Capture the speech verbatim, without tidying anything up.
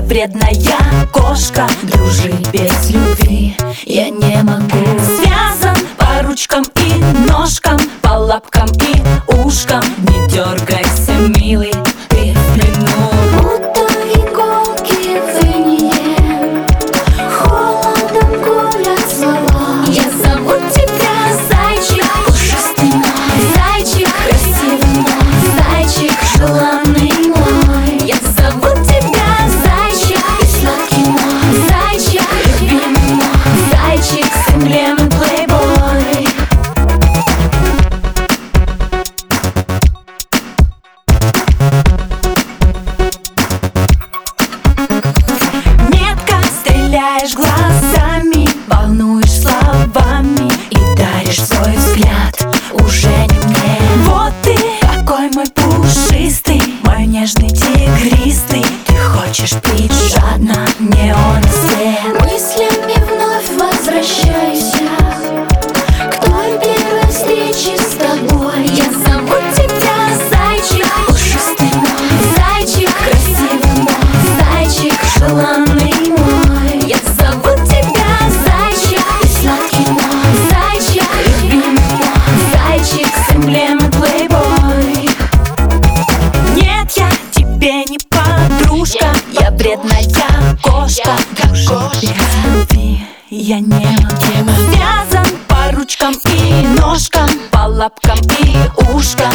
Я вредная кошка, дружить без любви я не могу. Связан по ручкам и ножкам, по лапкам и ушкам. Не дергайся, милый, ты в плену. Будто иголки в ине, холодом гулят слова. Я зову тебя зайчик пушистый мой, зайчик красивый мой, зайчик желанный мой. Я зову тебя зайчик и сладкий мой, зайчик любимый мой, зайчик с эмблемой плейбой. Метко стреляешь глазами, волнуешь словами и даришь свой взгляд уже не мне. Вот ты, какой мой пушистый, мой нежный тигристый. Ты хочешь пить жадно неон свет. Мыслями вновь возвращайся к той первой встрече с тобой. Я зову тебя зайчик пушистый мой, зайчик красивый мой, зайчик желанный мой. Я зову тебя зайчик и сладкий мой, зайчик любимый мой, зайчик с эмблемой плейбой. Нет, я тебе не подружка, я вредная кошка, дружить без любви я не могу. Связан по ручкам и ножкам, по лапкам и ушкам.